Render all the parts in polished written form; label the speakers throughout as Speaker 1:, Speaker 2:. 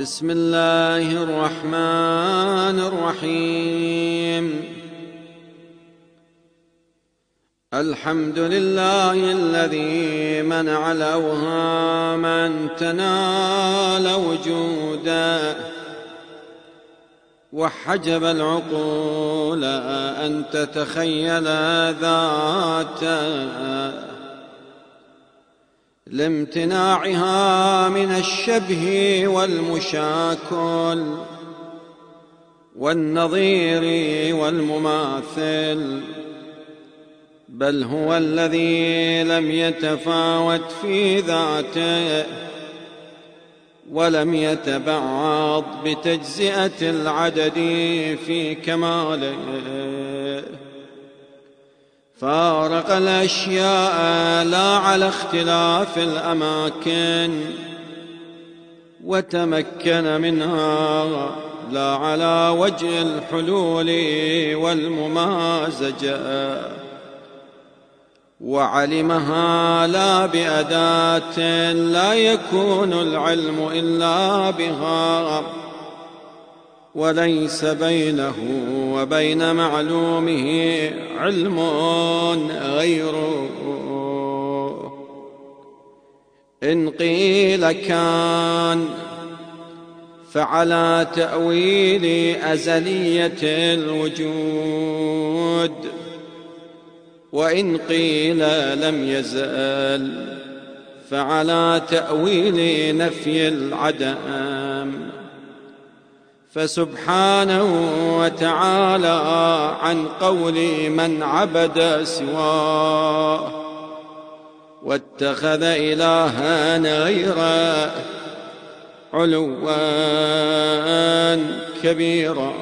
Speaker 1: بسم الله الرحمن الرحيم. الحمد لله الذي منع الأوهام أن تنال وجودا، وحجب العقول أن تتخيل ذاتا، لامتناعها من الشبه والمشاكل والنظير والمماثل، بل هو الذي لم يتفاوت في ذاته ولم يتبعض بتجزئة العدد في كماله، فارق الأشياء لا على اختلاف الأماكن، وتمكن منها لا على وجه الحلول والممازجة، وعلمها لا بأداة لا يكون العلم إلا بها، وليس بينه وبين معلومه علم غيره. إن قيل كان فعلى تأويل أزلية الوجود، وإن قيل لم يزل فعلى تأويل نفي العدم، فسبحانه وتعالى عن قول من عبد سواه واتخذ إلها غيره علوا كبيرا.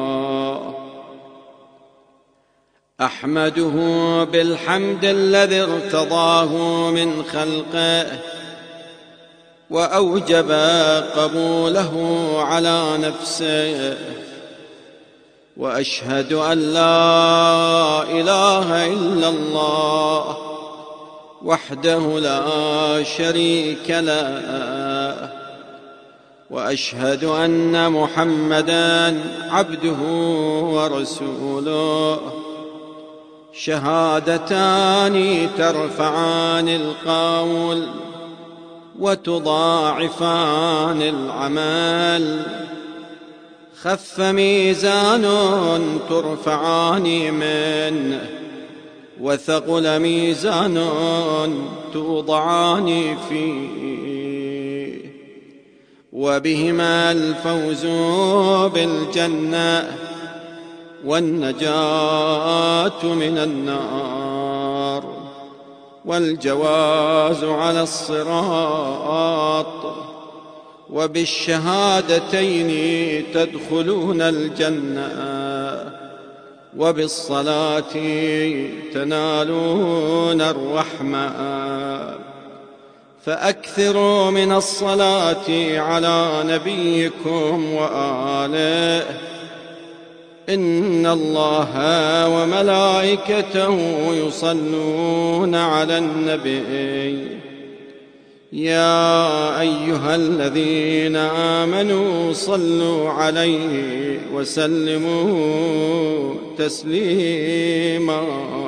Speaker 1: أحمده بالحمد الذي ارتضاه من خلقه وأوجب قبوله على نفسه، وأشهد أن لا إله إلا الله وحده لا شريك له، وأشهد أن محمدًا عبده ورسوله، شهادتان ترفعان القول وتضاعفان العمل، خف ميزان ترفعان منه، وثقل ميزان توضعان فيه، وبهما الفوز بالجنة والنجاة من النار والجواز على الصراط، وبالشهادتين تدخلون الجنة، وبالصلاة تنالون الرحمة، فأكثروا من الصلاة على نبيكم وآله، إن الله وملائكته يصلون على النبي، يا أيها الذين آمنوا صلوا عليه وسلموا تسليما.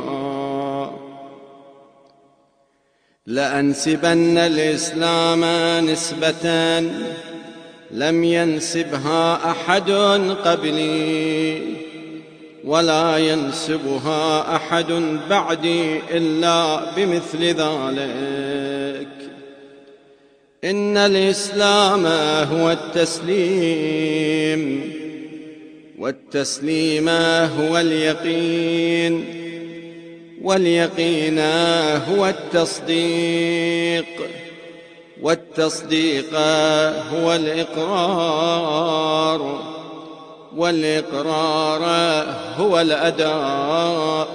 Speaker 1: لأنسبن الإسلام نسبة لم ينسبها أحد قبلي، ولا ينسبها أحد بعدي إلا بمثل ذلك. إن الإسلام هو التسليم، والتسليم هو اليقين، واليقين هو التصديق، والتصديق هو الإقرار، والإقرار هو الأداء،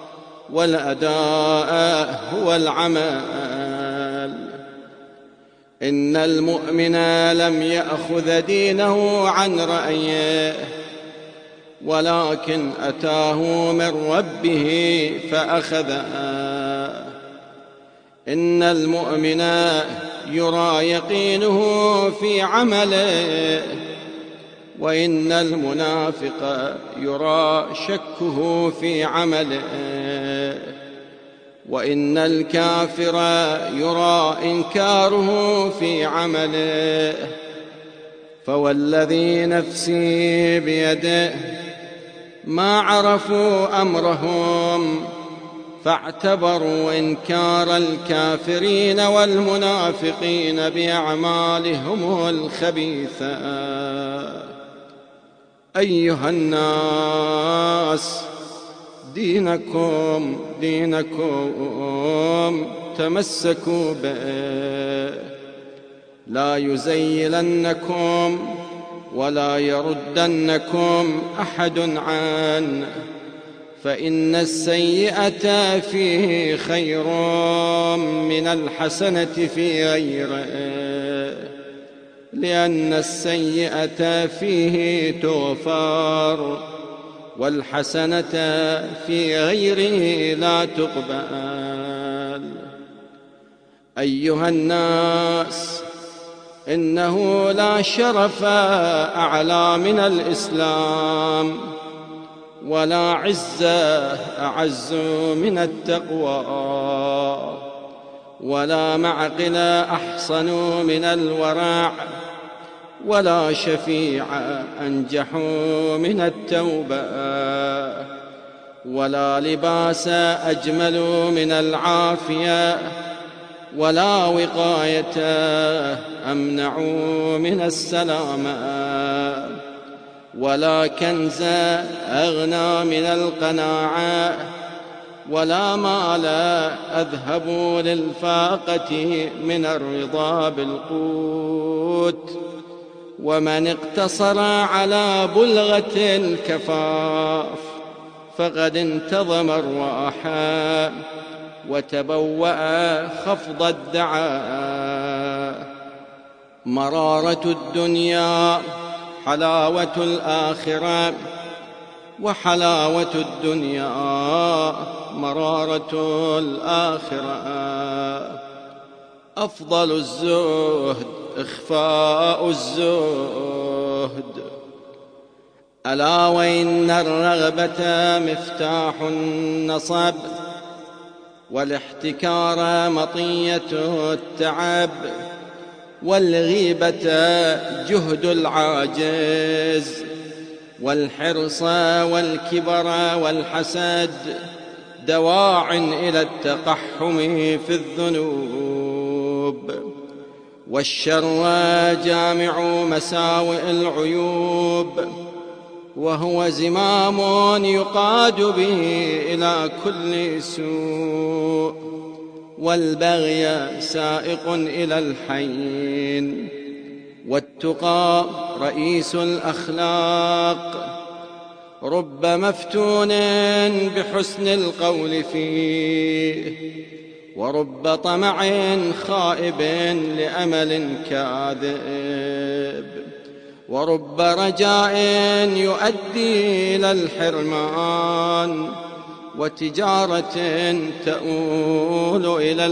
Speaker 1: والأداء هو العمل. إن المؤمن لم يأخذ دينه عن رأيه، ولكن أتاه من ربه فأخذه. إن المؤمن يرى يقينه في عمله، وإن المنافق يرى شكه في عمله، وإن الكافر يرى إنكاره في عمله. فوالذي نفسي بيده ما عرفوا أمرهم فاعتبروا إنكار الكافرين والمنافقين بأعمالهم الخبيثة. أيها الناس، دينكم تمسكوا به، لا يزيلنكم ولا يردنكم أحد عنه، فإن السيئة فيه خير من الحسنة في غيره، لأن السيئة فيه تغفر والحسنة في غيره لا تقبل. أيها الناس، إنه لا شرف أعلى من الإسلام، ولا عزة أعز من التقوى، ولا معقل أحصن من الورع، ولا شفيع أنجح من التوبة، ولا لباس أجمل من العافية، ولا وقاية أمنع من السلامة، ولا كنز أغنى من القناعة، ولا مال أذهب للفاقة من الرضا بالقوت. ومن اقتصر على بلغة الكفاف فقد انتظم الراحة وتبوأ خفض الدعاء. مرارة الدنيا حلاوة الآخرة، وحلاوة الدنيا مرارة الآخرة. أفضل الزهد إخفاء الزهد. ألا وإن الرغبة مفتاح النصب، والاحتكار مطية التعب، والغيبة جهد العاجز، والحرص والكبر والحسد دواع إلى التقحم في الذنوب. والشر جامع مساوئ العيوب، وهو زمام يقاد به إلى كل سوء. والبغي سائق إلى الحين، والتقى رئيس الأخلاق. رب مفتون بحسن القول فيه، ورب طمع خائب لأمل كاذب، ورب رجاء يؤدي إلى الحرمان، وتجارة تؤول إلى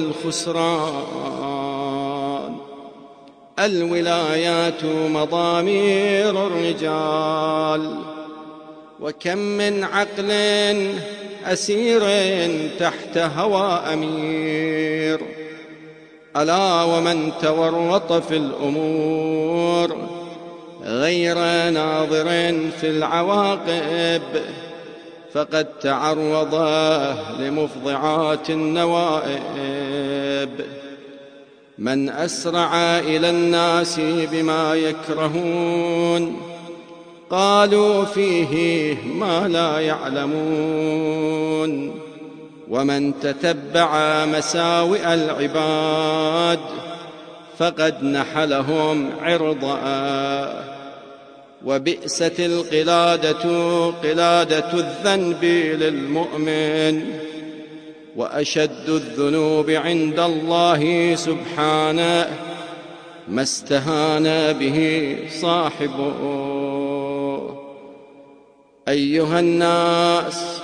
Speaker 1: الخسران. الولايات مضامير الرجال، وكم من عقل أسير تحت هوى أمير. ألا ومن تورط في الأمور غير ناظر في العواقب فقد تعرض لمفضعات النوائب. من أسرع إلى الناس بما يكرهون قالوا فيه ما لا يعلمون. ومن تتبع مساوئ العباد فقد نحلهم عرضا. وبئست القلادة قلادة الذنب للمؤمن، وأشد الذنوب عند الله سبحانه ما استهان به صاحبه. أيها الناس،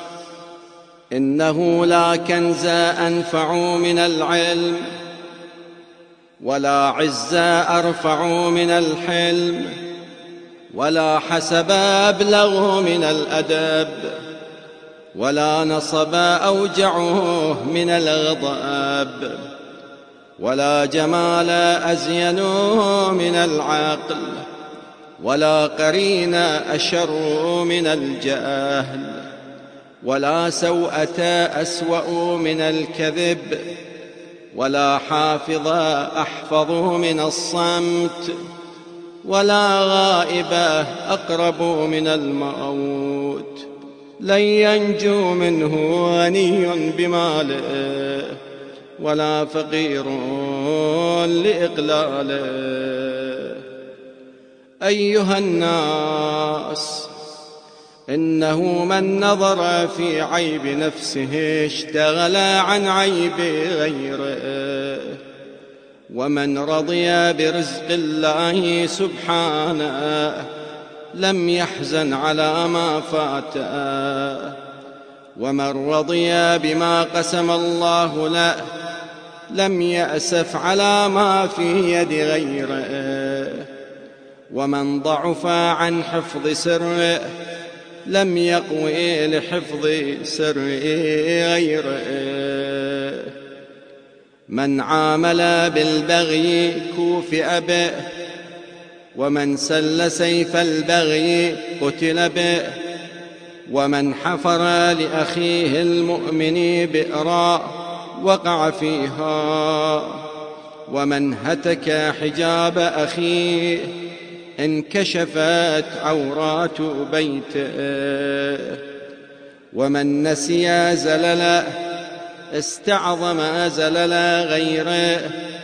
Speaker 1: إنه لا كنز أنفع من العلم، ولا عز أرفع من الحلم، ولا حسب أبلغ من الأدب، ولا نصب أوجعه من الغضب، ولا جمال أزين من العقل، ولا قرين أشر من الجهل، ولا سوءة أسوأ من الكذب، ولا حافظ أحفظ من الصمت، ولا غائب أقرب من الموت. لن ينجو منه غني بماله، ولا فقير لإقلاله. أيها الناس، إنه من نظر في عيب نفسه اشتغل عن عيب غيره، ومن رضي برزق الله سبحانه لم يحزن على ما فاته، ومن رضي بما قسم الله له لم يأسف على ما في يد غيره، ومن ضعف عن حفظ سره لم يقوي لحفظ سر غيره. من عامل بالبغي كوفئ به، ومن سل سيف البغي قتل به، ومن حفر لأخيه المؤمن بئرا وقع فيها، ومن هتك حجاب أخيه انكشفت عورات بيته، ومن نسي زلل استعظم زلل غيره،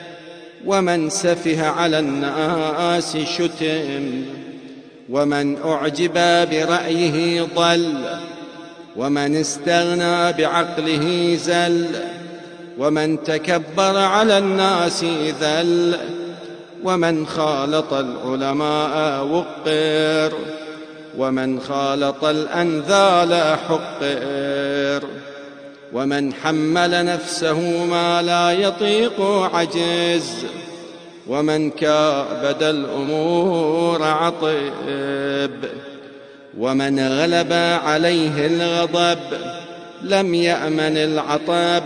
Speaker 1: ومن سفه على الناس شتم، ومن أعجب برأيه ضل، ومن استغنى بعقله زل، ومن تكبر على الناس ذل، ومن خالط العلماء وقر، ومن خالط الأنذال حقر، ومن حمل نفسه ما لا يطيق عجز، ومن كابد الأمور عطب، ومن غلب عليه الغضب لم يأمن العطب،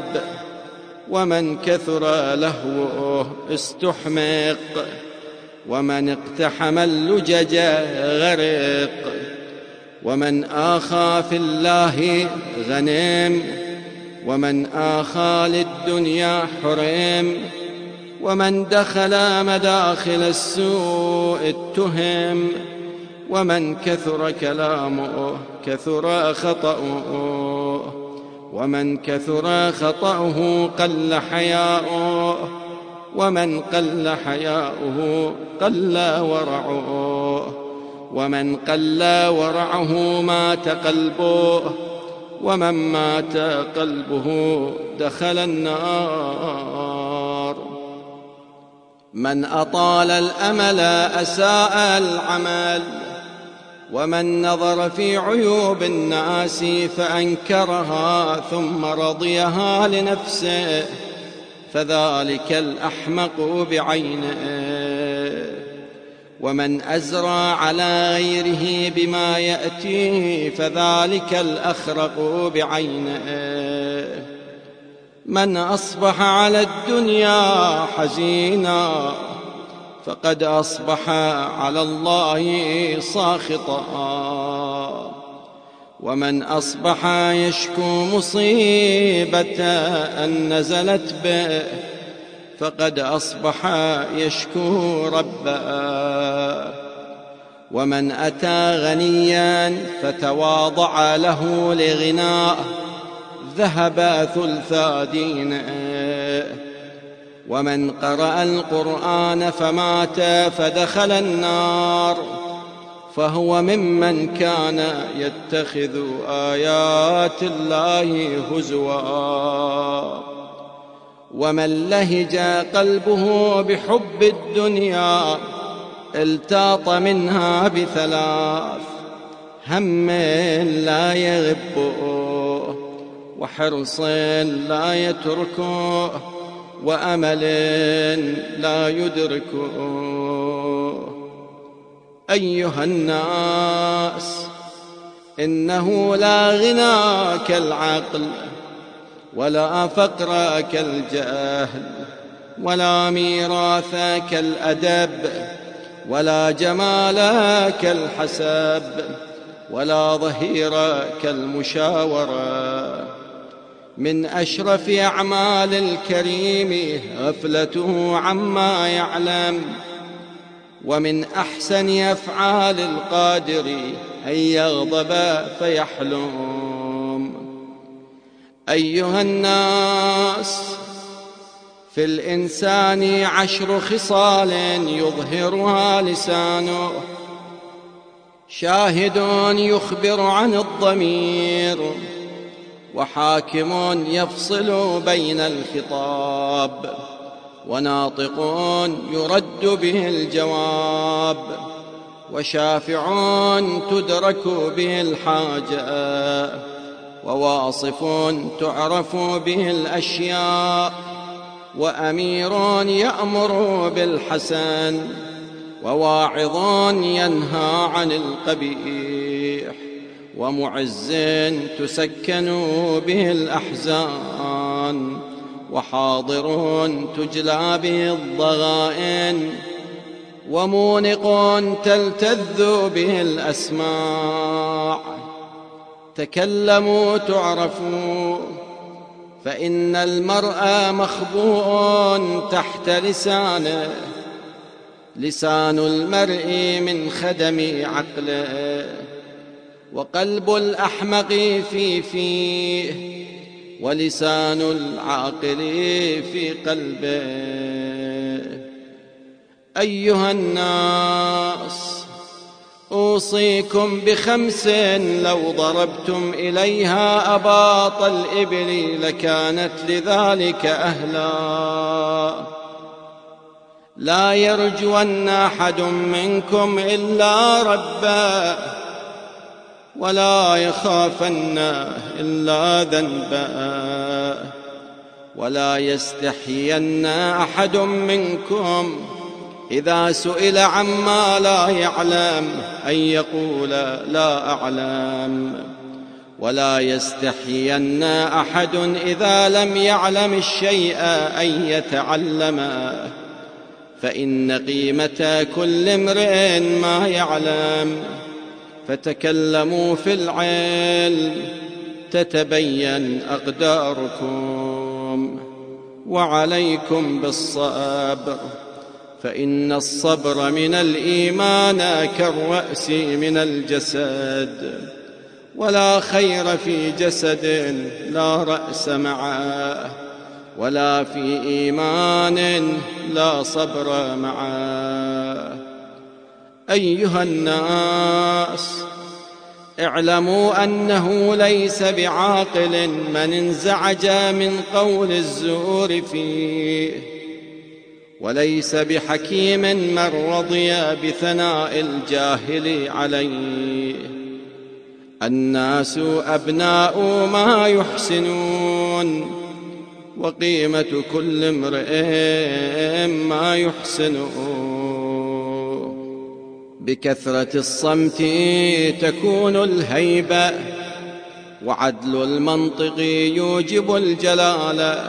Speaker 1: ومن كثر لهوه استحمق، ومن اقتحم اللجج غرق، ومن آخى في الله غنم، ومن آخى للدنيا حرم، ومن دخل مداخل السوء اتهم، ومن كثر كلامه كثر خطأه، ومن كثر خطأه قل حياؤه، ومن قل حياؤه قل ورعه، ومن قل ورعه مات قلبه، ومن مات قلبه دخل النار. من أطال الأمل أساء العمل، ومن نظر في عيوب الناس فأنكرها ثم رضيها لنفسه فذلك الأحمق بعينه. ومن أزرى على غيره بما يأتيه فذلك الأخرق بعينه. من أصبح على الدنيا حزينا فقد أصبح على الله ساخطا، ومن أصبح يشكو مصيبة أن نزلت به فقد أصبح يشكو ربه. ومن أتى غنيا فتواضع له لغناه ذهب ثلثا دينه. ومن قرأ القرآن فمات فدخل النار فهو ممن كان يتخذ آيات الله هزوا. ومن لهج قلبه بحب الدنيا التاط منها بثلاث: هم لا يغبه، وحرص لا يتركه، وأمل لا يدركه. أيها الناس، إنه لا غنى كالعقل، ولا فقر كالجهل، ولا ميراث كالأدب، ولا جمال كالحسب، ولا ظهير كالمشاورة. من أشرف أعمال الكريم غفلته عما يعلم، ومن أحسن أفعال القادر أن يغضب فيحلم. أيها الناس، في الإنسان 10 خصال يظهرها لسانه: شاهد يخبر عن الضمير، وحاكم يفصل بين الخطاب، وناطق يرد به الجواب، وشافع تدرك به الحاجة، وواصف تعرف به الأشياء، وأمير يأمر بالحسن، وواعظ ينهى عن القبيح، ومعز تسكن به الأحزان، وحاضر تجلى به الضغائن، ومونق تلتذ به الأسماع. تكلموا تعرفوا، فإن المرء مخبوء تحت لسانه. لسان المرء من خدم عقله، وقلب الأحمق في فيه، ولسان العاقل في قلبه. أيها الناس، أوصيكم ب5 لو ضربتم إليها أباط الإبل لكانت لذلك أهلا. لا يرجون أحد منكم إلا ربا، ولا يخافن إلا ذنبا، ولا يستحين أحد منكم إذا سئل عما لا يعلم أن يقول لا أعلم، ولا يستحين أحد إذا لم يعلم الشيء أن يتعلمه، فإن قيمة كل امرئ ما يعلم. فتكلموا في العلم تتبين أقداركم، وعليكم بالصبر، فإن الصبر من الإيمان كالرأس من الجسد، ولا خير في جسد لا رأس معه، ولا في إيمان لا صبر معه. أيها الناس، اعلموا أنه ليس بعاقل من انزعج من قول الزور فيه، وليس بحكيم من رضي بثناء الجاهل عليه. الناس أبناء ما يحسنون، وقيمة كل امرئ ما يحسنه. بكثرة الصمت تكون الهيبة، وعدل المنطق يوجب الجلالة،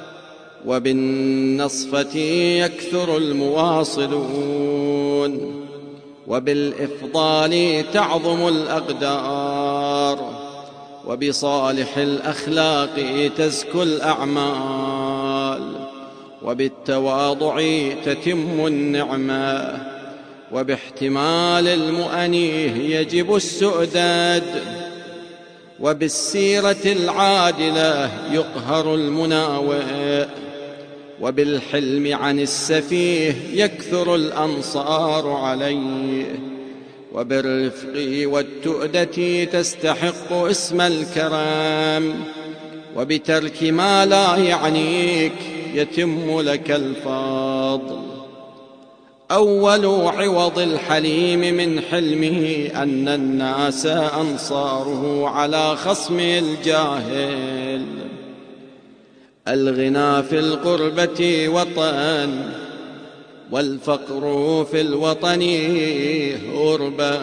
Speaker 1: وبالنصفة يكثر المواصلون، وبالإفضال تعظم الأقدار، وبصالح الأخلاق تزكو الأعمال، وبالتواضع تتم النعمة، وباحتمال المؤنيه يجب السؤدد، وبالسيرة العادلة يقهر المناوئ، وبالحلم عن السفيه يكثر الأنصار عليه، وبالرفق والتؤدة تستحق اسم الكرام، وبترك ما لا يعنيك يتم لك الفضل. أول عوض الحليم من حلمه أن الناس أنصاره على خصم الجاهل. الغنى في القربة وطن، والفقر في الوطن غربة.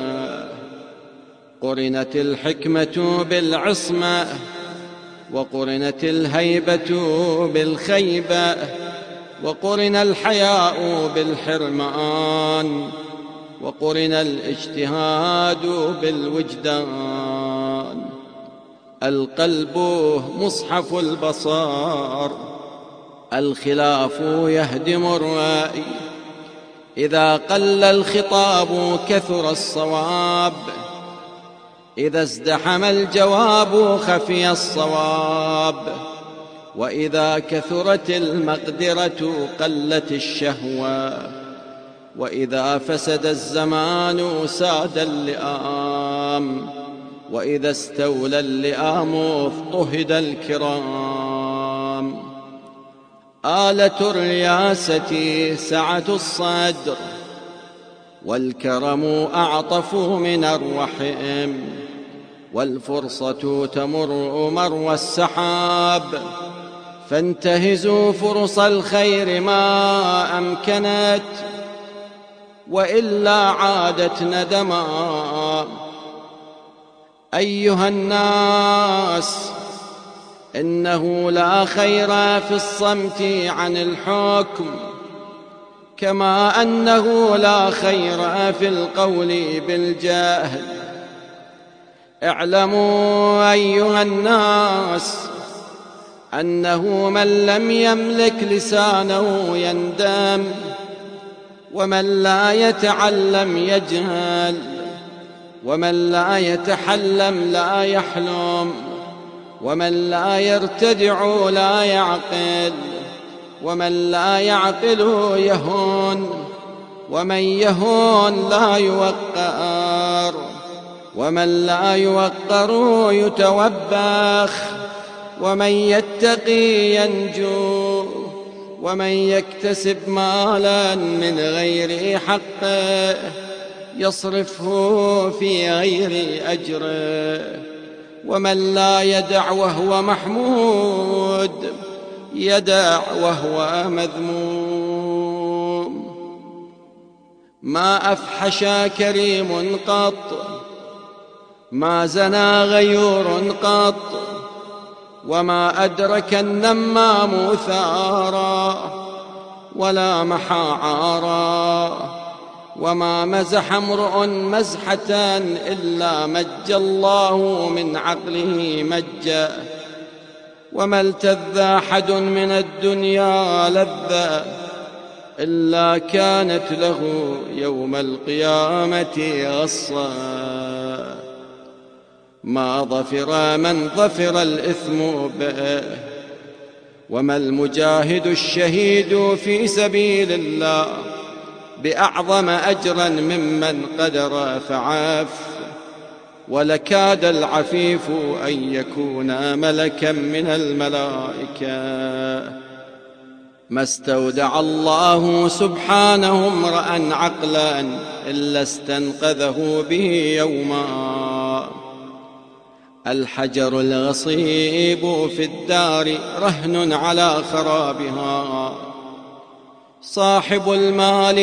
Speaker 1: قرنت الحكمة بالعصمة، وقرنت الهيبة بالخيبة، وقرن الحياء بالحرمان، وقرن الاجتهاد بالوجدان. القلب مصحف البصار، الخلاف يهدم الرأي. إذا قل الخطاب كثر الصواب، إذا ازدحم الجواب خفي الصواب. وإذا كثرت المقدرة قلت الشهوة، وإذا فسد الزمان ساد اللئام، وإذا استولى اللئام اضطهد الكرام. آلة الرياسة سعة الصدر، والكرم أعطف من الرحم، والفرصة تمر مروى السحاب. فانتهزوا فرص الخير ما أمكنت، وإلا عادت ندما. أيها الناس، إنه لا خير في الصمت عن الحكم، كما أنه لا خير في القول بالجهل. اعلموا أيها الناس أنه من لم يملك لسانه يندم، ومن لا يتعلم يجهل، ومن لا يتحلم لا يحلم، ومن لا يرتدع لا يعقل، ومن لا يعقل يهون، ومن يهون لا يوقر، ومن لا يوقر يتوبخ، ومن يتقي ينجو، ومن يكتسب مالا من غير حقه يصرفه في غير أجره، ومن لا يدع وهو محمود يدع وهو مذموم. ما أفحش كريم قط، ما زنى غيور قط، وما أدرك النمام ثارا، ولا محى عارا، وما مزح امرؤ مزحة إلا مج الله من عقله مجا، وما التذ أحد من الدنيا لذة إلا كانت له يوم القيامة غصا. ما ظفر من ظفر الإثم به، وما المجاهد الشهيد في سبيل الله بأعظم أجرا ممن قدر فعاف. ولكاد العفيف أن يكون ملكا من الملائكة. ما استودع الله سبحانه امرأ عقلا إلا استنقذه به يوما. الحجر الغصيب في الدار رهن على خرابها، صاحب المال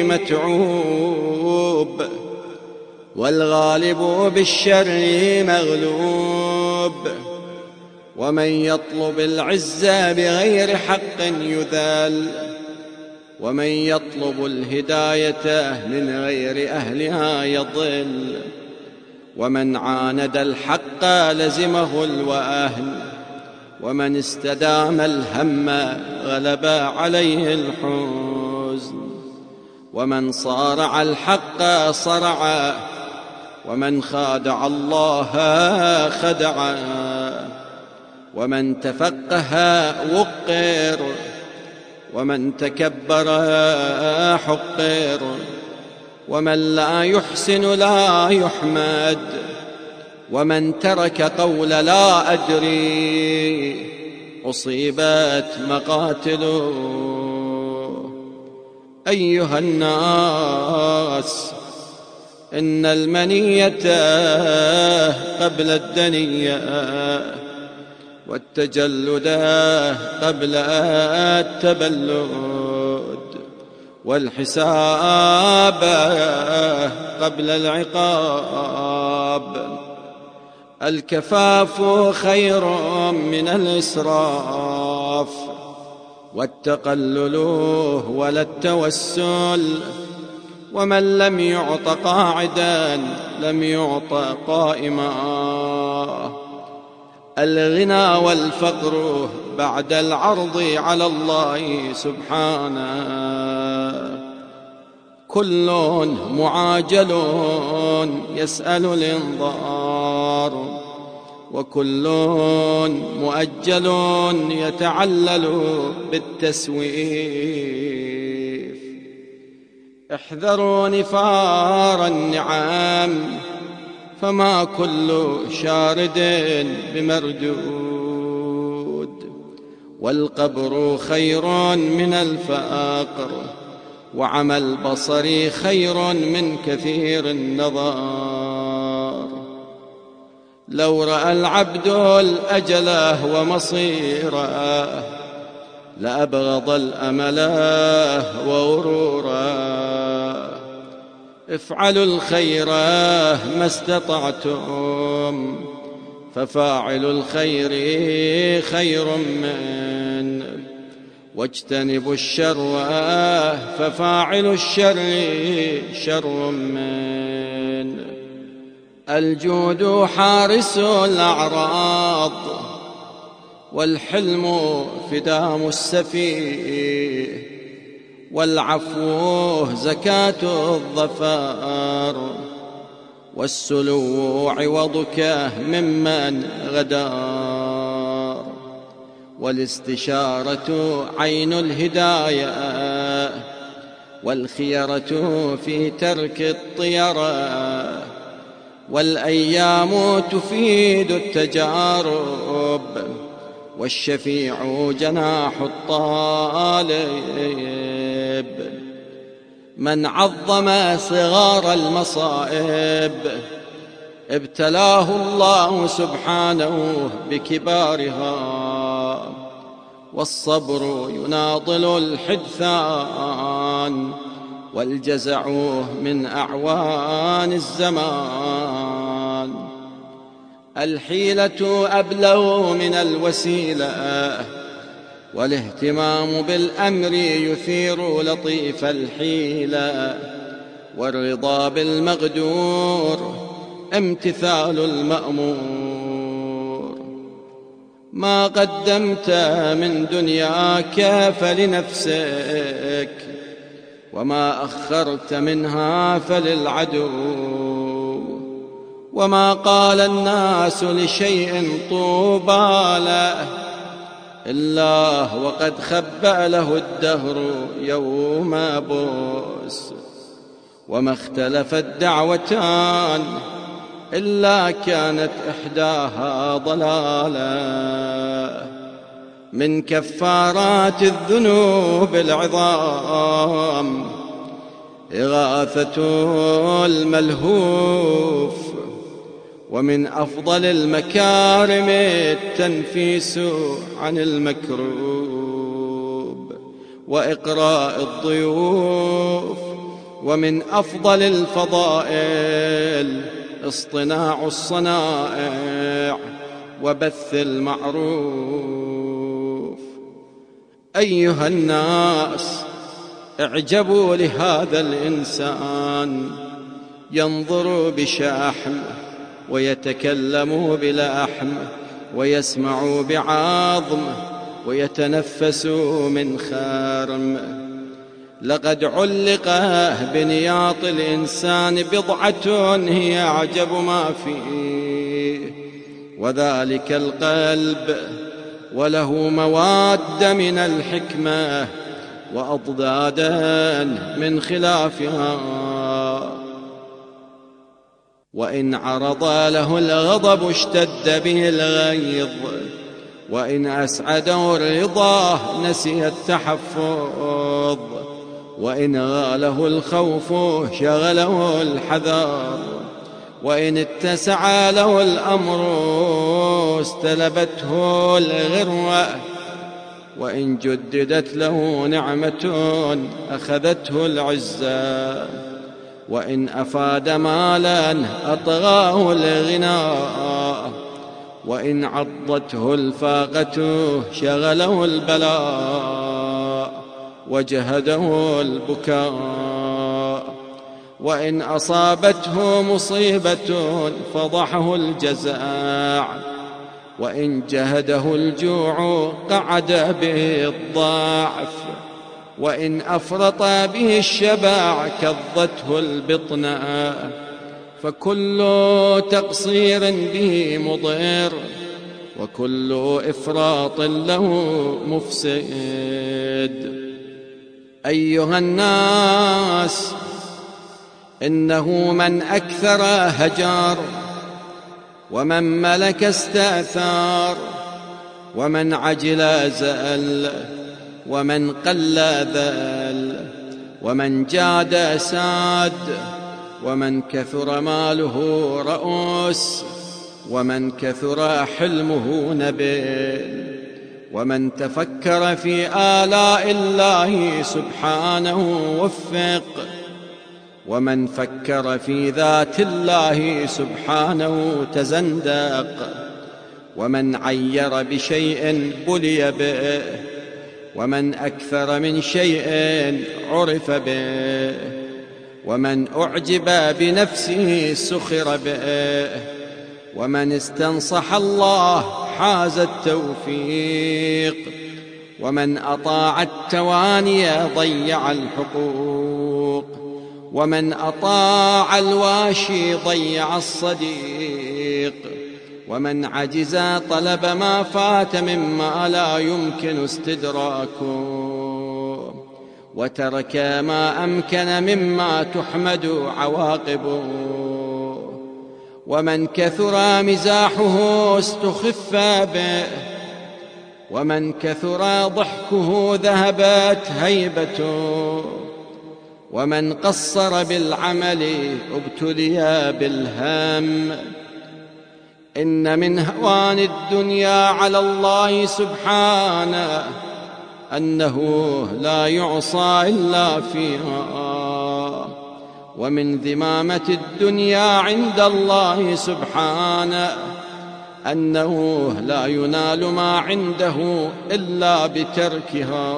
Speaker 1: متعوب، والغالب بالشر مغلوب. ومن يطلب العزة بغير حق يذل، ومن يطلب الهداية من غير أهلها يضل. ومن عاند الحق لزمه الوهن، ومن استدام الهم غلب عليه الحزن. ومن صارع الحق صرع، ومن خادع الله خدع. ومن تفقه وقر، ومن تكبر حقر. ومن لا يحسن لا يحمد، ومن ترك قول لا أدري أصيبت مقاتله. أيها الناس، إن المنية قبل الدنية، والتجلد قبل التبلد، والحساب قبل العقاب. الكفاف خير من الإسراف، والتقلل ولا التوسل. ومن لم يعط قاعدا لم يعط قائما. الغنى والفقر بعد العرض على الله سبحانه، كل معاجل يسأل الإنظار، وكل مؤجل يتعلل بالتسويف. احذروا نفار النعام، فما كل شارد بمردود. والقبر خير من الفقر، وعمى البصر خير من كثير النظر. لو رأى العبد الأجل ومصيره، لأبغض الأمل وغرورا. افعلوا الخير ما استطعتم، ففاعل الخير خير منه. واجتنبوا الشر، ففاعل الشر شر منه. الجود حارس الأعراض، والحلم فدام السفيه. والعفو زكاة الظفر، والسلو عوضك ممن غدار. والاستشارة عين الهداية، والخيرة في ترك الطيرة. والأيام تفيد التجارب، والشفيع جناح الطالب. من عظم صغار المصائب، ابتلاه الله سبحانه بكبارها. والصبر يناضل الحدثان، والجزع من أعوان الزمان. الحيلة أبلغ من الوسيلة، والاهتمام بالأمر يثير لطيف الحيلة. والرضا بالمقدور امتثال المأمور. ما قدمت من دنياك فلنفسك، وما أخرت منها فللعدو. وما قال الناس لشيء طوبى له، إلا وقد خبأ له الدهر يوم بؤس. وما اختلفت دعوتان، إلا كانت إحداها ضلالة. من كفارات الذنوب العظام إغاثة الملهوف. ومن أفضل المكارم التنفيس عن المكروب، وإقراء الضيوف. ومن أفضل الفضائل اصطناع الصنائع، وبث المعروف. أيها الناس، اعجبوا لهذا الإنسان، ينظر بشحم، ويتكلم بلحم، ويسمع بعظم، ويتنفس من خرم. لقد علق بنياط الإنسان بضعة هي أعجب ما فيه، وذلك القلب. وله مواد من الحكمة، وأضدادا من خلافها. وإن عرض له الغضب اشتد به الغيظ، وإن أسعده الرضا نسي التحفظ. وإن غاله الخوف شغله الحذر، وإن اتسع له الأمر استلبته الغروة، وإن جددت له نعمة أخذته العزة، وإن أفاد مالا أطغاه الغناء، وإن عضته الفاقة شغله البلاء وجهده البكاء، وإن أصابته مصيبة فضحه الجزع، وإن جهده الجوع قعد به الضعف، وإن أفرط به الشبع كظته البطنة، فكل تقصير به مضر، وكل إفراط له مفسد. أيها الناس، إنه من أكثر هجر، ومن ملك استأثار، ومن عجل زأل، ومن قل ذل، ومن جاد ساد، ومن كثر ماله رؤوس، ومن كثر حلمه نبيل، ومن تفكر في آلاء الله سبحانه وفق، ومن فكر في ذات الله سبحانه تزندق، ومن عير بشيء بلي به، ومن أكثر من شيء عرف به، ومن أعجب بنفسه سخر به، ومن استنصح الله حاز التوفيق، ومن أطاع التواني ضيع الحقوق، ومن أطاع الواشي ضيع الصديق، ومن عجز طلب ما فات مما لا يمكن استدراكه، وترك ما أمكن مما تحمد عواقبه، ومن كثر مزاحه استخف به، ومن كثر ضحكه ذهبت هيبته، ومن قصر بالعمل ابتلي بالهم. إن من هوان الدنيا على الله سبحانه أنه لا يعصى إلا فيها، ومن ذمامة الدنيا عند الله سبحانه أنه لا ينال ما عنده إلا بتركها،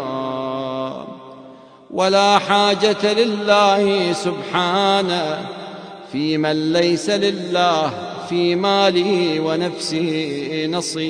Speaker 1: ولا حاجة لله سبحانه في من ليس لله في ماله ونفسه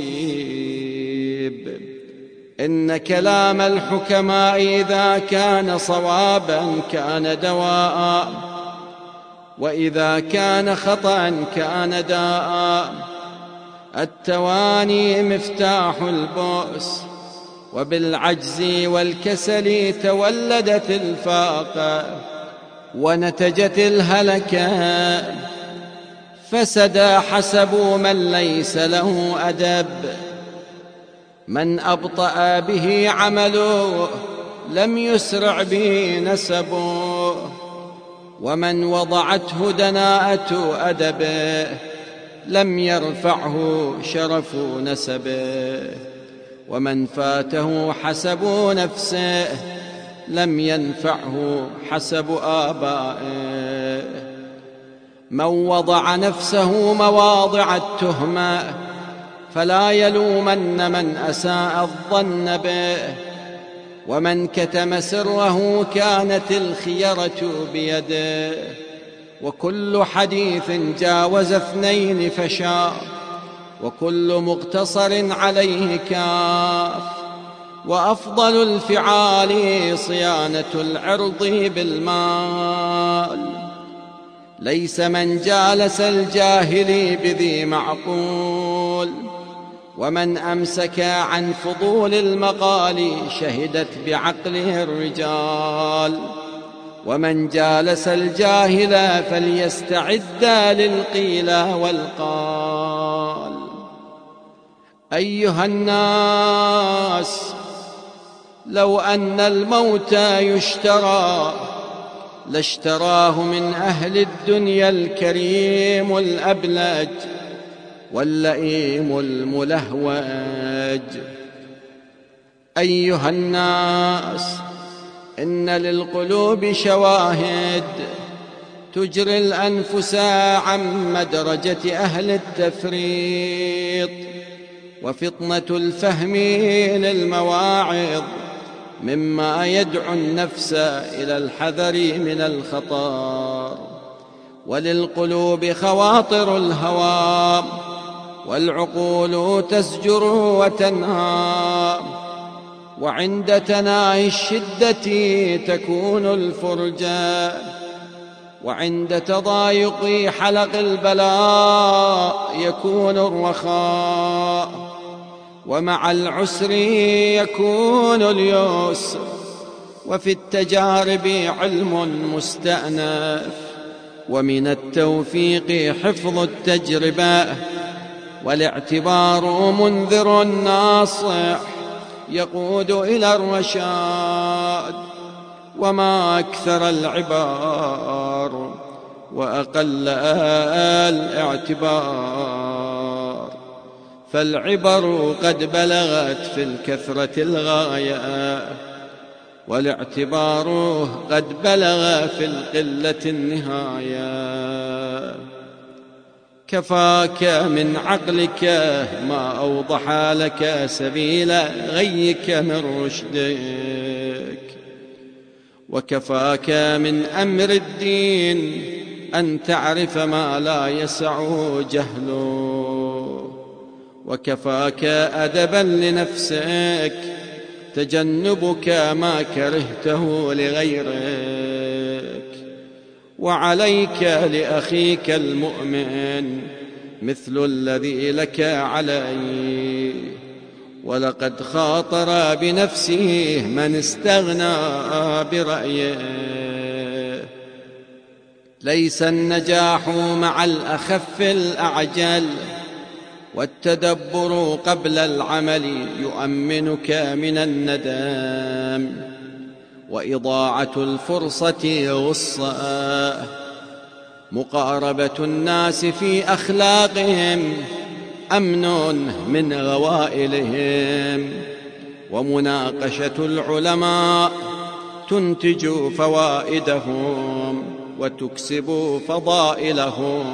Speaker 1: نصيب. إن كلام الحكماء إذا كان صوابا كان دواء، وإذا كان خطأ كان داء. التواني مفتاح البؤس، وبالعجز والكسل تولدت الفاقة ونتجت الهلكة. فسد حسب من ليس له أدب، من أبطأ به عمله لم يسرع به نسبه، ومن وضعته دناءة أدبه لم يرفعه شرف نسبه، ومن فاته حسب نفسه لم ينفعه حسب آبائه. من وضع نفسه مواضع التهمة فلا يلومن من أساء الظن به، ومن كتم سره كانت الخيرة بيده. وكل حديث جاوز 2 فشا، وكل مقتصر عليه كاف. وأفضل الفعال صيانة العرض بالمال. ليس من جالس الجاهل بذي معقول، ومن أمسك عن فضول المقال شهدت بعقله الرجال. ومن جالس الجاهل فليستعد للقيل والقال. أيها الناس، لو أن الموت يشترى لاشتراه من أهل الدنيا الكريم الأبلج، واللئيم الملهوج. أيها الناس، إن للقلوب شواهد تجري الأنفس عن مدرجة أهل التفريط، وفطنة الفهم للمواعظ مما يدعو النفس إلى الحذر من الخطر. وللقلوب خواطر الهوى، والعقول تزجر وتنهى، وعند تناهي الشدة تكون الفرجة، وعند تضايق حلق البلاء يكون الرخاء، ومع العسر يكون اليسر. وفي التجارب علم مستأنف، ومن التوفيق حفظ التجربة، والاعتبار منذر ناصح يقود إلى الرشاد. وما أكثر العبار وأقل الاعتبار، فالعبر قد بلغت في الكثرة الغاية، والاعتبار قد بلغ في القلة النهاية. كفاك من عقلك ما أوضح لك سبيل غيك من رشدك، وكفاك من أمر الدين أن تعرف ما لا يسع جهله، وكفاك أدبا لنفسك تجنبك ما كرهته لغيرك. وعليك لأخيك المؤمن مثل الذي لك عليه، ولقد خاطر بنفسه من استغنى برأيه. ليس النجاح مع الأخف الأعجل، والتدبر قبل العمل يؤمنك من الندم، وإضاعة الفرصة غصة. مقاربة الناس في أخلاقهم أمن من غوائلهم، ومناقشة العلماء تنتج فوائدهم وتكسب فضائلهم.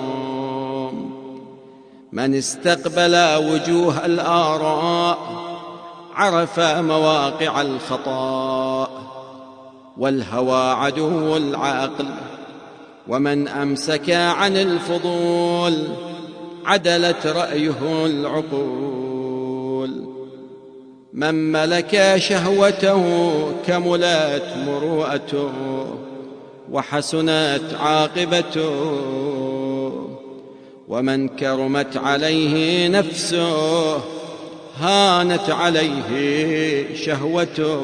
Speaker 1: من استقبل وجوه الآراء عرف مواقع الخطأ، والهوى عدو العقل. ومن أمسك عن الفضول عدلت رأيه العقول. من ملك شهوته كملت مروءته، وحسنت عاقبته. ومن كرمت عليه نفسه هانت عليه شهوته.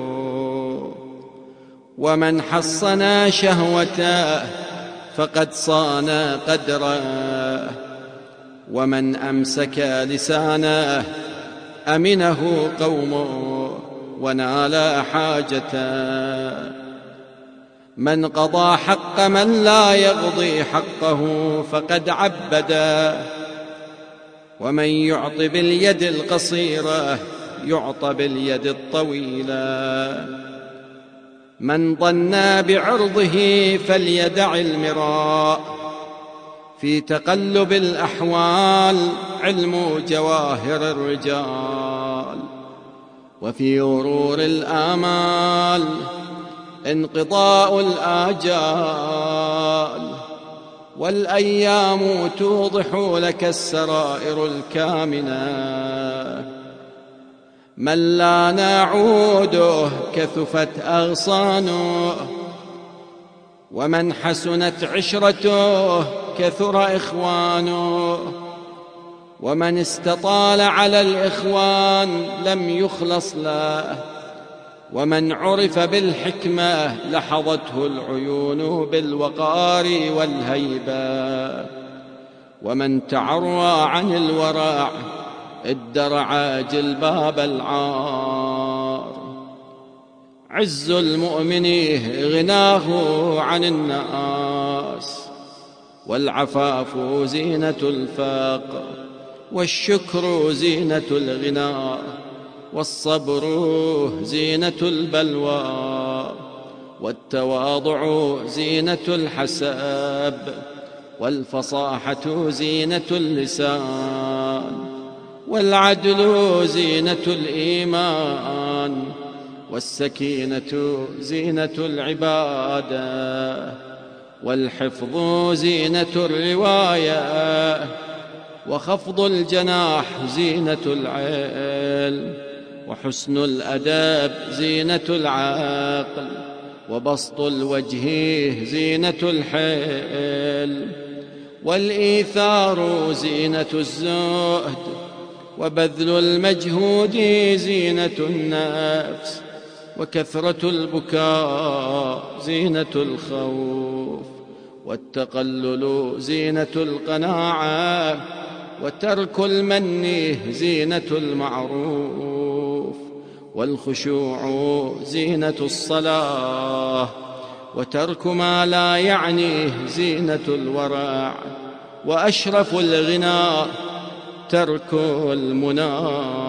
Speaker 1: ومن حصن شهوته فقد صان قدره. ومن أمسك لسانه أمنه قومه ونال حاجته. من قضى حق من لا يقضي حقه فقد عبده. ومن يعط باليد القصيرة يعطى باليد الطويلة. من ظن بعرضه فليدع المراء. في تقلب الأحوال علم جواهر الرجال، وفي غرور الآمال انقضاء الآجال. والأيام توضح لك السرائر الكامنة. من لا نعوده كثفت أغصانه. ومن حسنت عشرته كثر إخوانه. ومن استطال على الإخوان لم يخلص له. ومن عرف بالحكمة لحظته العيون بالوقار والهيبة. ومن تعرى عن الورع ادرع جلباب العار. عز المؤمن غناه عن الناس، والعفاف زينة الفقر. والشكر زينة الغنى، والصبر زينة البلوى، والتواضع زينة الحساب، والفصاحة زينة اللسان، والعدل زينة الإيمان، والسكينة زينة العبادة، والحفظ زينة الرواية، وخفض الجناح زينة العلم، وحسن الأدب زينة العقل، وبسط الوجه زينة الحلم، والإيثار زينة الزهد، وبذل المجهود زينة النفس، وكثرة البكاء زينة الخوف، والتقلل زينة القناعة، وترك المن زينة المعروف، والخشوع زينة الصلاة، وترك ما لا يعنيه زينة الورع، وأشرف الغنى ترك المنى،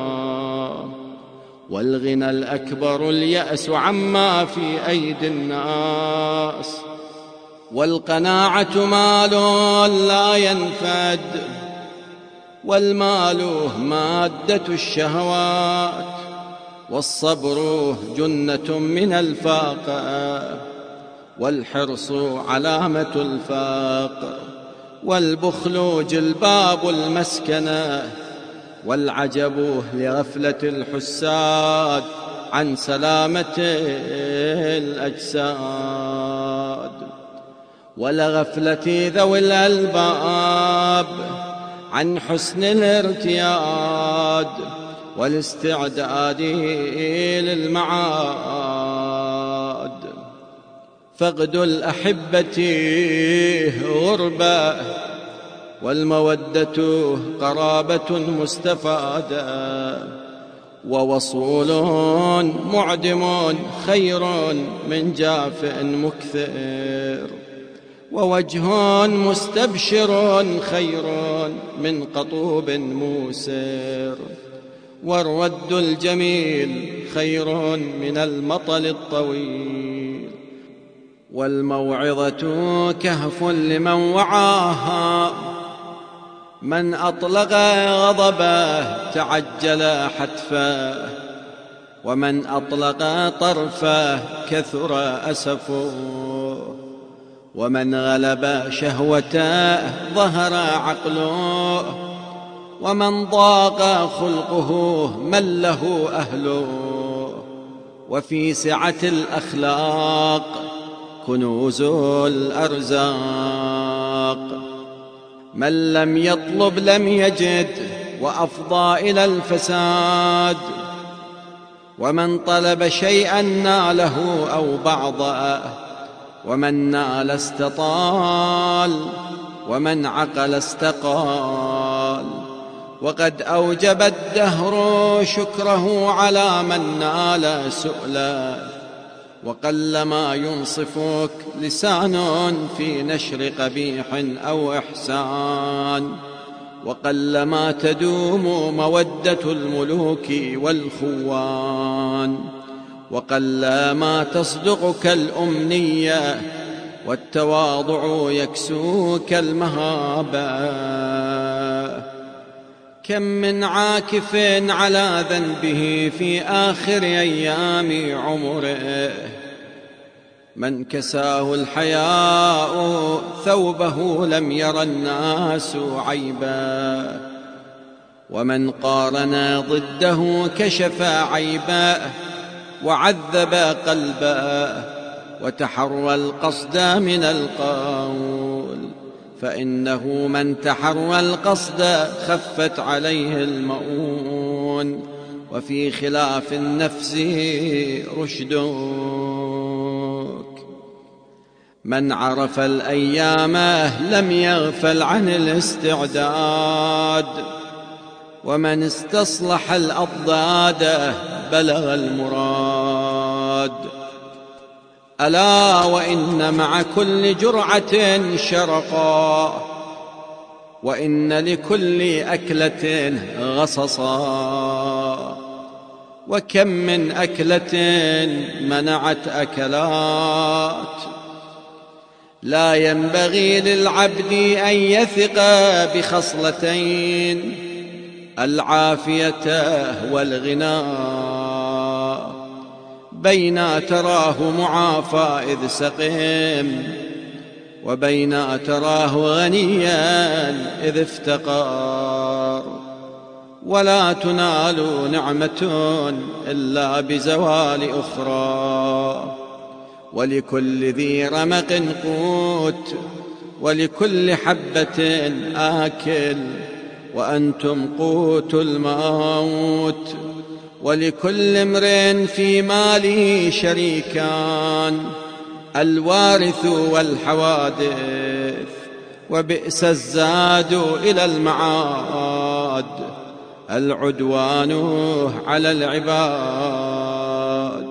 Speaker 1: والغنى الأكبر اليأس عما في أيدي الناس، والقناعة مال لا ينفد، والمال مادة الشهوات، والصبر جنة من الفاقة، والحرص علامة الفاقر، والبخل جلباب المسكنة، والعجب لغفلة الحساد عن سلامة الأجساد، ولغفلة ذوي الألباب عن حسن الارتياد، والاستعداد للمعاد. فقد الأحبة غربة، والمودة قرابة مستفادة، ووصول معدم خير من جافٍ مكثر، ووجه مستبشر خير من قطوب موسر، والرد الجميل خير من المطل الطويل، والموعظة كهف لمن وعاها، من أطلق غضبه تعجل حتفه، ومن أطلق طرفه كثر أسفه، ومن غلب شهوته ظهر عقله، ومن ضاق خلقه من له أهله، وفي سعة الأخلاق كنوز الأرزاق، من لم يطلب لم يجد وأفضى إلى الفساد، ومن طلب شيئا ناله أو بعضه، ومن نال استطال، ومن عقل استقال، وقد أوجب الدهر شكره على من نال سؤلا، وقلما ينصفك لسان في نشر قبيح أو إحسان، وقلما تدوم مودة الملوك والخوان، وقلما تصدقك الأمنية، والتواضع يكسوك المهابة. كم من عاكف على ذنبه في آخر أيام عمره، من كساه الحياء ثوبه لم ير الناس عيبا، ومن قارن ضده كشف عيبا وعذب قلبا، وتحرى القصد من القول، فإنه من تحرى القصد خفت عليه المؤون، وفي خلاف النفس رشدك. من عرف الأيام لم يغفل عن الاستعداد، ومن استصلح الأضداد بلغ المراد. ألا وإن مع كل جرعة شرقا، وإن لكل أكلة غصصا، وكم من أكلة منعت أكلات. لا ينبغي للعبد أن يثق بخصلتين: العافية والغنى، بين تراه معافى إذ سقم، وبين تراه غنيا إذ افتقر. ولا تنال نعمة إلا بزوال أخرى، ولكل ذي رمق قوت، ولكل حبة آكل، وأنتم قوت الموت. ولكل امرئ في ماله شريكان: الوارث والحوادث. وبئس الزاد إلى المعاد، العدوان على العباد.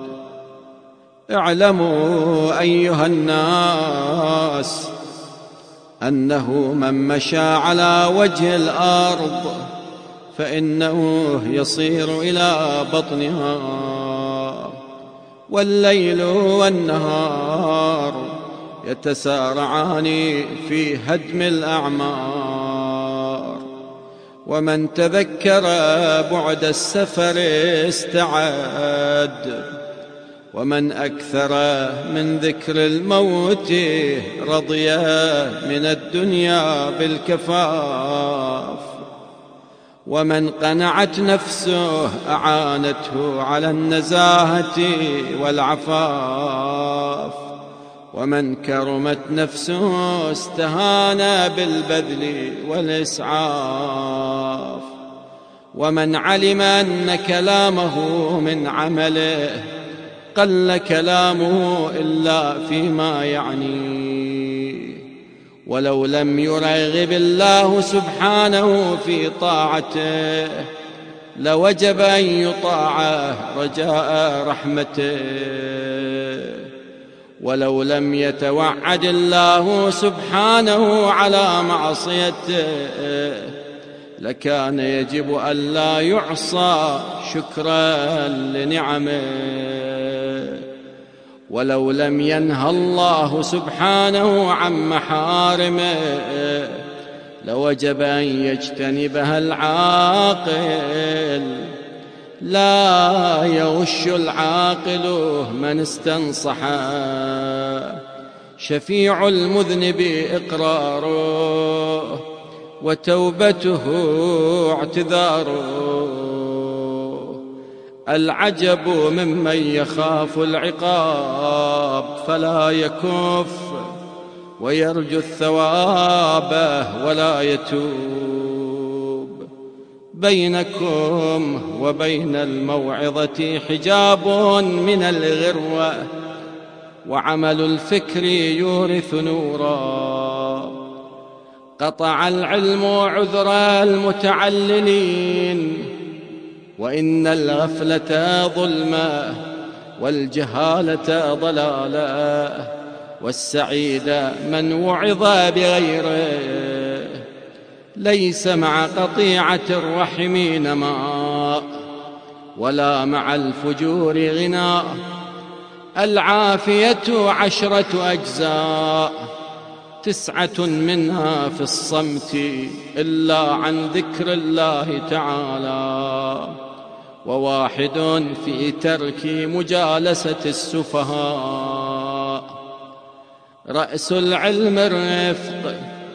Speaker 1: اعلموا أيها الناس أنه من مشى على وجه الأرض فإنه يصير إلى بطنها، والليل والنهار يتسارعان في هدم الأعمار. ومن تذكر بعد السفر استعد، ومن أكثر من ذكر الموت رضي من الدنيا بالكفاف. ومن قنعت نفسه أعانته على النزاهة والعفاف، ومن كرمت نفسه استهان بالبذل والإسعاف. ومن علم أن كلامه من عمله قل كلامه إلا فيما يعنيه. ولو لم يرغب الله سبحانه في طاعته لوجب أن يطاع رجاء رحمته. ولو لم يتوعد الله سبحانه على معصيته لكان يجب ألا يعصى شكرا لنعمه. ولو لم ينهى الله سبحانه عن محارمه لوجب أن يجتنبها العاقل. لا يغش العاقل من استنصح، شفيع المذنب إقراره، وتوبته اعتذاره. العجب ممن يخاف العقاب فلا يكف، ويرجو الثواب ولا يتوب. بينكم وبين الموعظة حجاب من الغروة، وعمل الفكر يورث نورا. قطع العلم عذر المتعللين، وإن الغفلة ظلمة، والجهالة ضلالة، والسعيد من وعظ بغيره. ليس مع قطيعة الرحم نماء، ولا مع الفجور غناء. العافية 10 أجزاء، 9 منها في الصمت إلا عن ذكر الله تعالى، و1 في ترك مجالسة السفهاء. رأس العلم الرفق،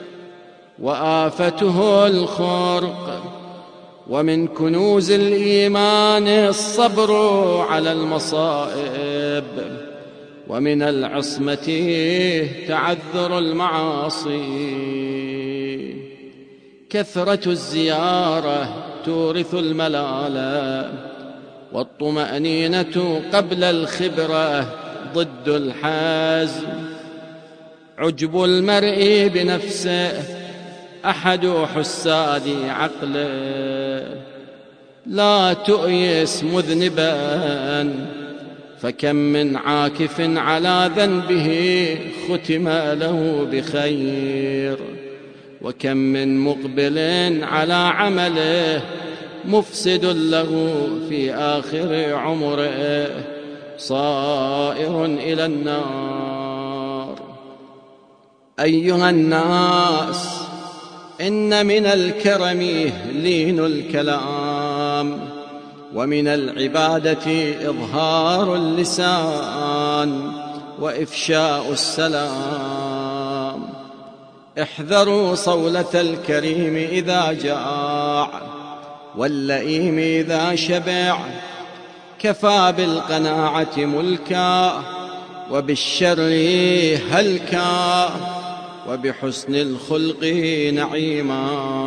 Speaker 1: وآفته الخرق. ومن كنوز الإيمان الصبر على المصائب، ومن العصمة تعذر المعاصي. كثرة الزيارة تورث الملالة، والطمأنينة قبل الخبرة ضد الحزم. عجب المرء بنفسه أحد حساد عقله. لا تؤيس مذنبا، فكم من عاكف على ذنبه ختم له بخير. وكم من مقبل على عمله مفسد له في آخر عمره صائر إلى النار. أيها الناس، إن من الكرم لين الكلام، ومن العبادة إظهار اللسان وإفشاء السلام. احذروا صولة الكريم إذا جاع، واللئيم إذا شبع. كفى بالقناعة ملكا، وبالشر هلكا، وبحسن الخلق نعيما.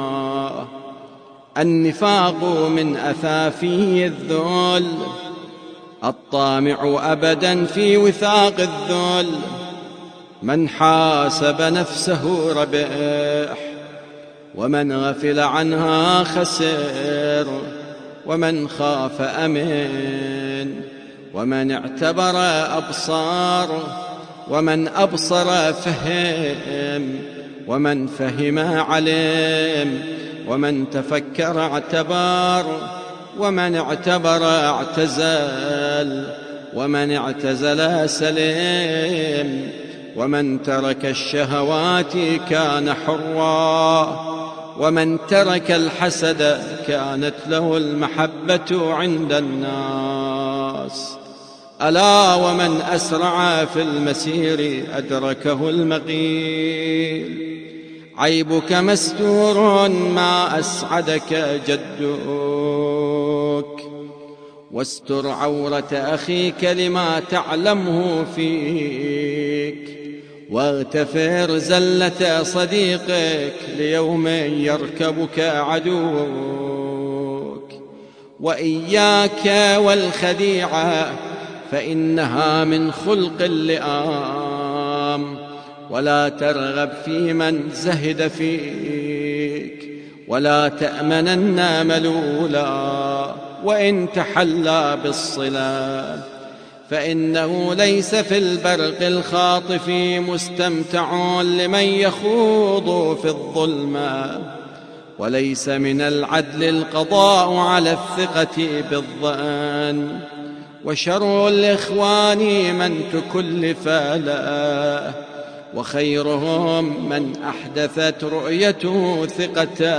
Speaker 1: النفاق من أثافي الذل، الطامع أبدا في وثاق الذل. من حاسب نفسه ربح، ومن غفل عنها خسر. ومن خاف أمن، ومن اعتبر أبصار. ومن أبصر فهم، ومن فهم علم. ومن تفكر اعتبر، ومن اعتبر اعتزل. ومن اعتزل سلم. ومن ترك الشهوات كان حرا. ومن ترك الحسد كانت له المحبة عند الناس. ألا ومن أسرع في المسير أدركه المقيل. عيبك مستور ما أسعدك جدك، واستر عورة أخيك لما تعلمه فيك. واغتفر زلة صديقك ليوم يركبك عدوك. وإياك والخديعة فإنها من خلق اللئام. ولا ترغب في من زهد فيك، ولا تأمنن ملولا وإن تحلى بالصلة. فإنه ليس في البرق الخاطف مستمتع لمن يخوض في الظلمة. وليس من العدل القضاء على الثقة بالظن. وشر الإخوان من تكلف له، وخيرهم من أحدثت رؤيته ثقة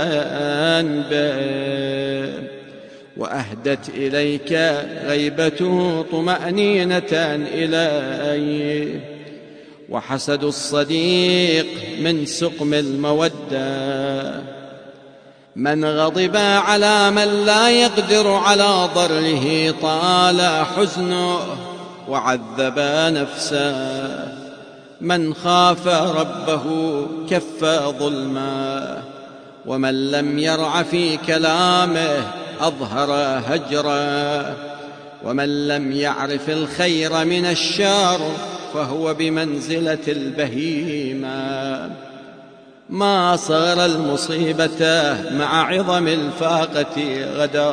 Speaker 1: به. وأهدت إليك غيبته طمأنينة إليه. وحسد الصديق من سقم المودة. من غضب على من لا يقدر على ضره طال حزنه وعذب نفسه. من خاف ربه كف ظلمه. ومن لم يرع في كلامه أظهر هجره. ومن لم يعرف الخير من الشر فهو بمنزلة البهيمة. ما صغر المصيبة مع عظم الفاقة غدا.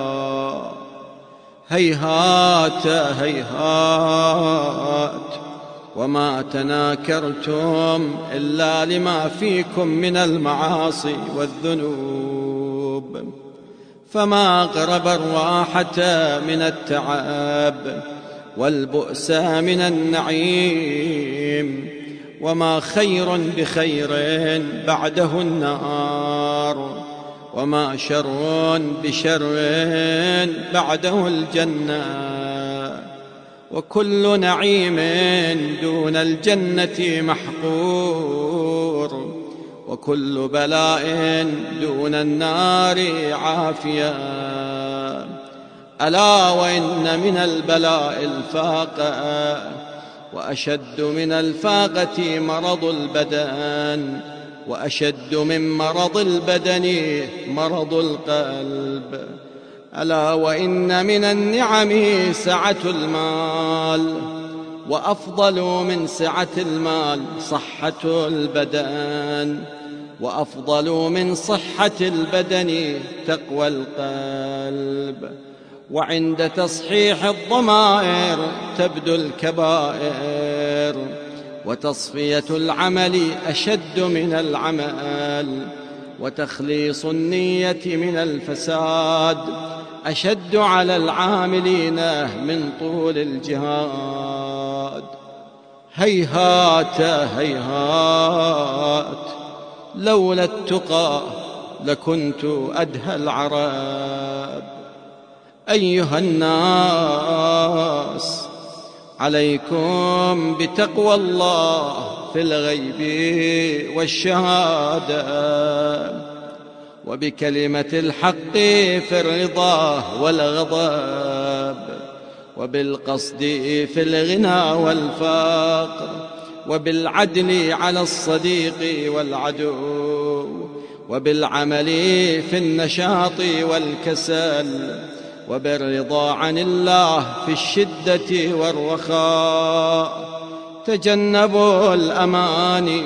Speaker 1: هيهات هيهات، وما تناكرتم إلا لما فيكم من المعاصي والذنوب. فما أقرب الراحة من التعب، والبؤس من النعيم. وما خير بخير بعده النار. وما شر بشر بعده الجنة. وكل نعيم دون الجنة محقور. وكل بلاء دون النار عافية. ألا وإن من البلاء الفاقة، وأشد من الفاقة مرض البدن، وأشد من مرض البدن مرض القلب. ألا وإن من النعم سعة المال، وأفضل من سعة المال صحة البدن، وأفضل من صحة البدن تقوى القلب. وعند تصحيح الضمائر تبدو الكبائر، وتصفية العمل أشد من العمل، وتخليص النية من الفساد أشد على العاملين من طول الجهاد. هيهات هيهات لولا التقى لكنت أدهى العرب. أيها الناس عليكم بتقوى الله في الغيب والشهادة، وبكلمة الحق في الرضا والغضب، وبالقصد في الغنى والفقر، وبالعدل على الصديق والعدو، وبالعمل في النشاط والكسل، وبالرضا عن الله في الشدة والرخاء. تجنبوا الأماني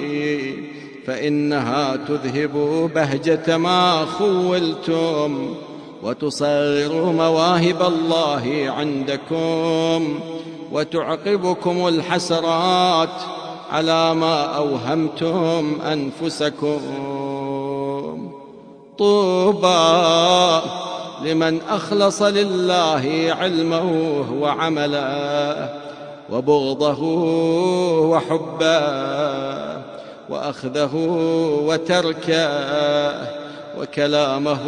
Speaker 1: فإنها تذهب بهجة ما خولتم، وتصغر مواهب الله عندكم، وتعقبكم الحسرات على ما أوهمتم أنفسكم. طوبى لمن أخلص لله علمه وعمله، وبغضه وحبه، وأخذه وتركه، وكلامه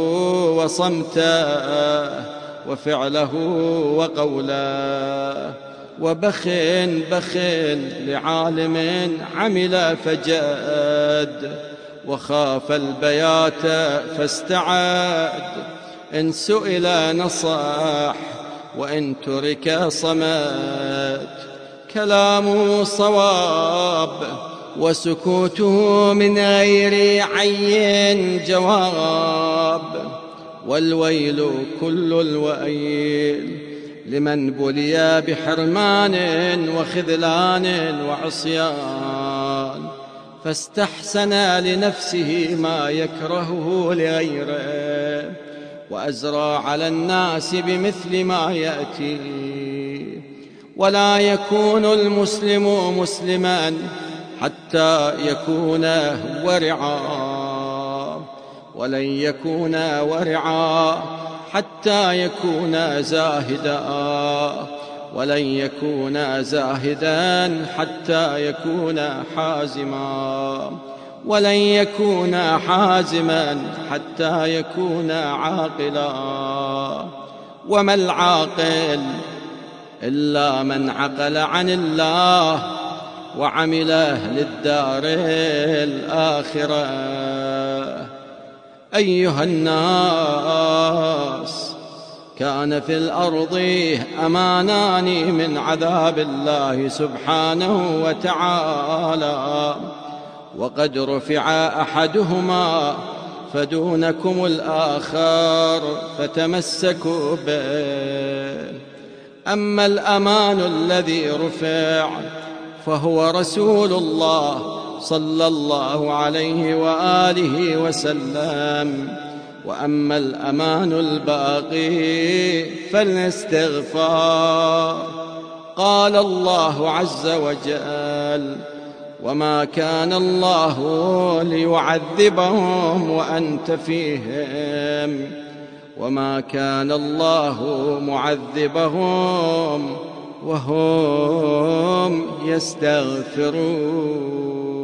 Speaker 1: وصمته، وفعله وقوله. وبخ لعالم عمل فجاد، وخاف البيات فاستعاد. إن سئل نصح، وإن ترك صمت. كلامه صواب، وسكوته من غير عين جواب. والويل كل الويل لمن بلي بحرمان وخذلان وعصيان، فاستحسن لنفسه ما يكرهه لغيره، وأزرى على الناس بمثل ما يأتي. ولا يكون المسلم مسلما حتى يكون ورعا، ولن يكون ورعا حتى يكون زاهدا، ولن يكون زاهدا حتى يكون حازما، ولن يكون حازما حتى يكون عاقلا. وما العاقل إلا من عقل عن الله وعمل للدار الآخرة. أيها الناس، كان في الأرض أمانان من عذاب الله سبحانه وتعالى، وقد رفع أحدهما فدونكم الآخر، فتمسكوا به. أما الأمان الذي رفع فهو رسول الله صلى الله عليه وآله وسلم. وأما الأمان الباقي فالاستغفار. قال الله عز وجل: وما كان الله ليعذبهم وأنت فيهم، وما كان الله معذبهم وهم يستغفرون.